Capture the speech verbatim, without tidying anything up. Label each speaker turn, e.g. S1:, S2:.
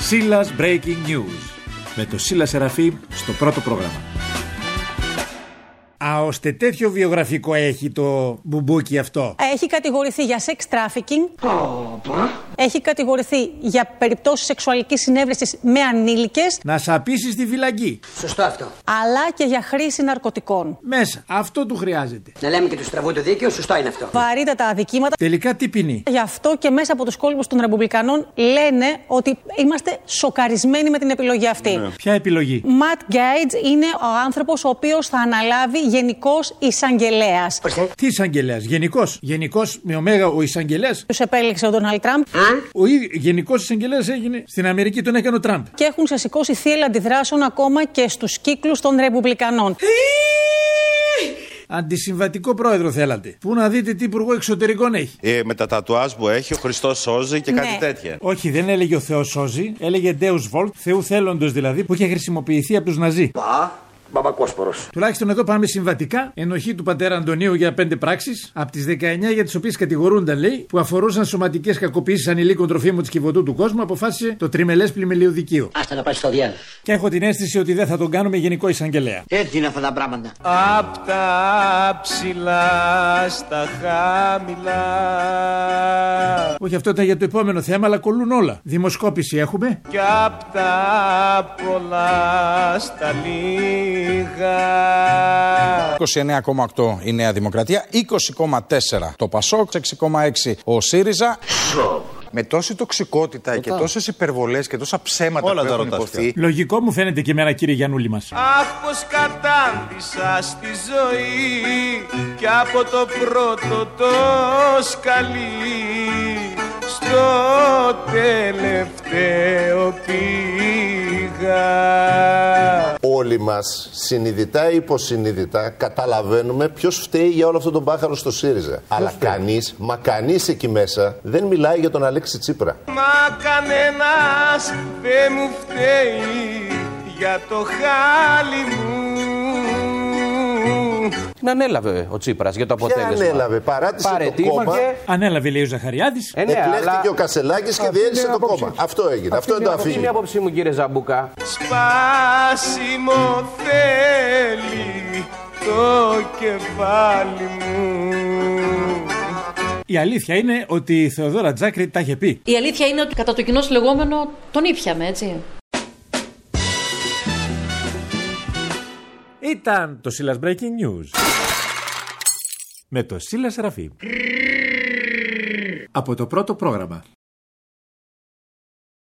S1: Σίλας Breaking News με το Σίλα Σεραφείμ στο πρώτο πρόγραμμα. Α, ώστε τέτοιο βιογραφικό έχει το μπουμπούκι αυτό.
S2: Έχει κατηγορηθεί για sex trafficking. Oh, έχει κατηγορηθεί για περιπτώσεις σεξουαλικής συνέβρεσης με ανήλικες.
S1: Να σαπίσει στη φυλακή.
S3: Σωστό αυτό.
S2: Αλλά και για χρήση ναρκωτικών.
S1: Μέσα. Αυτό του χρειάζεται.
S3: Να λέμε και του στραβού το δίκαιο, σωστό είναι αυτό.
S2: Βαρύτατα αδικήματα.
S1: Τελικά τι ποινή.
S2: Γι' αυτό και μέσα από τους κόλπους των Ρεπουμπλικανών λένε ότι είμαστε σοκαρισμένοι με την επιλογή αυτή.
S1: Ναι. Ποια επιλογή?
S2: Matt Gaetz είναι ο άνθρωπος ο οποίος θα αναλάβει γενικός εισαγγελέας.
S1: Τι εισαγγελέας? Γενικός. Γενικός με ωμέγα ο εισαγγελέας.
S2: Τους επέλεξε ο Ντόναλντ Τραμπ.
S1: Ο γενικός εισαγγελέας έγινε στην Αμερική, τον έκανε ο Τραμπ.
S2: Και έχουν ξεσηκώσει θύελλα αντιδράσεων ακόμα και στους κύκλους των Ρεπουμπλικανών.
S1: Αντισυμβατικό πρόεδρο θέλατε. Πού να δείτε τι υπουργό εξωτερικών έχει.
S4: Ε, με τα τατουάζ που έχει, ο Χριστός σώζει και κάτι
S2: ναι.
S4: τέτοια.
S1: Όχι, δεν έλεγε ο Θεός σώζει, έλεγε Deus Volt, Θεού θέλοντος δηλαδή, που είχε χρησιμοποιηθεί από τους Ναζί.
S3: Πα, Μπαμπακόσπορος.
S1: Τουλάχιστον εδώ πάμε συμβατικά. Ενοχή του πατέρα Αντωνίου για πέντε πράξεις, από τις δεκαεννιά για τις οποίες κατηγορούνταν, λέει, που αφορούσαν σωματικές κακοποίησεις ανηλίκων τροφίμων της κυβωτού του κόσμου, αποφάσισε το τριμελές πλημελιωδικείο.
S3: Άστα να πάει στο διάλογο.
S1: Και έχω την αίσθηση ότι δεν θα τον κάνουμε γενικό εισαγγελέα.
S3: Έτσι είναι αυτά τα πράγματα.
S5: Απ' τα ψηλά στα χαμηλά.
S1: Όχι, αυτό ήταν για το επόμενο θέμα, αλλά κολλούν όλα. Δημοσκόπηση έχουμε.
S5: Κι απ' τα πολλά στα λίγα.
S6: είκοσι εννέα κόμμα οκτώ η Νέα Δημοκρατία, είκοσι κόμμα τέσσερα το Πασόκ, έξι κόμμα έξι ο ΣΥΡΙΖΑ.
S7: Με τόση τοξικότητα και τόσες υπερβολές και τόσα ψέματα
S4: όλα
S7: που έχουν υποθεί.
S1: Λογικό μου φαίνεται και εμένα, κύριε Γιαννούλη μας.
S5: Αχ, πως κατάντησα στη ζωή κι από το πρώτο το σκαλί στο τελευταίο πήγα.
S8: Όλοι μας, συνειδητά ή υποσυνείδητα, καταλαβαίνουμε ποιος φταίει για όλο αυτό τον μπάχαρο στο ΣΥΡΙΖΑ. Αλλά φταίει? κανείς, μα κανείς εκεί μέσα δεν μιλάει για τον Αλέξη Τσίπρα.
S5: Μα κανένας δεν μου φταίει για το χάλι μου.
S9: Την ανέλαβε ο Τσίπρας για το αποτέλεσμα.
S8: Ποια ανέλαβε, παράτησε το κόμμα.
S1: Ανέλαβε, λέει ο Ζαχαριάδης.
S9: Ε, ναι,
S8: Εκλέχθηκε
S9: αλλά...
S8: ο Κασελάκης και διέλυσε το κόμμα. Αυτό έγινε. Αυτό είναι το αφήγημα.
S9: Είναι η άποψή μου, κύριε Ζαμπούκα.
S5: Σπάσιμο θέλει το κεφάλι μου.
S1: Η αλήθεια είναι ότι η Θεοδόρα Τζάκρη τα είχε πει.
S10: Η αλήθεια είναι ότι κατά το κοινό λεγόμενο τον ήπιαμε, έτσι.
S1: Ήταν το Σίλας Breaking News με το Σίλα Σεραφείμ από το πρώτο πρόγραμμα.